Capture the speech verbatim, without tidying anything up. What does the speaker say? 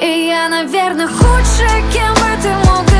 И я, наверное, худшая, кем бы ты мог